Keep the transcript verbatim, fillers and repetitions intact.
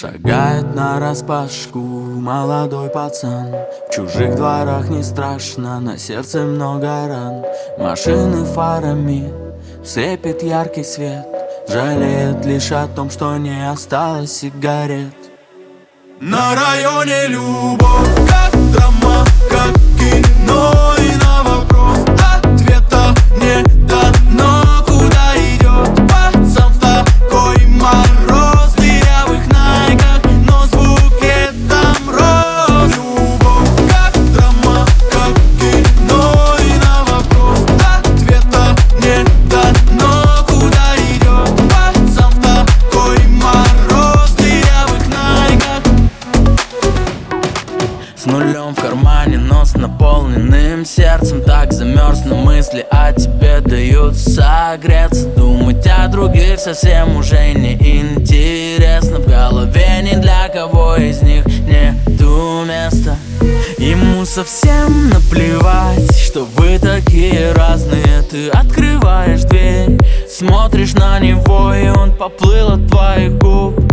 Шагает нараспашку молодой пацан. В чужих дворах не страшно, на сердце много ран. Машины фарами слепит яркий свет, жалеет лишь о том, что не осталось сигарет. На районе любовь, как драма, как кино. И на вопрос ответа не дано. Куда идет пацан в такой мороз? В дырявых найках, но с букетом роз. Любовь, как драма, как кино. И на вопрос ответа не дано. Куда идет пацан в такой мороз? В дырявых найках. С нулем в кармане, но с наполненным сердцем. Так замерз, но мысли о тебе дают согреться. Думать о других совсем уже не интересно. В голове ни для кого из них нету места. Ему совсем наплевать, что вы такие разные. Ты открываешь дверь, смотришь на него, и он поплыл от твоих губ.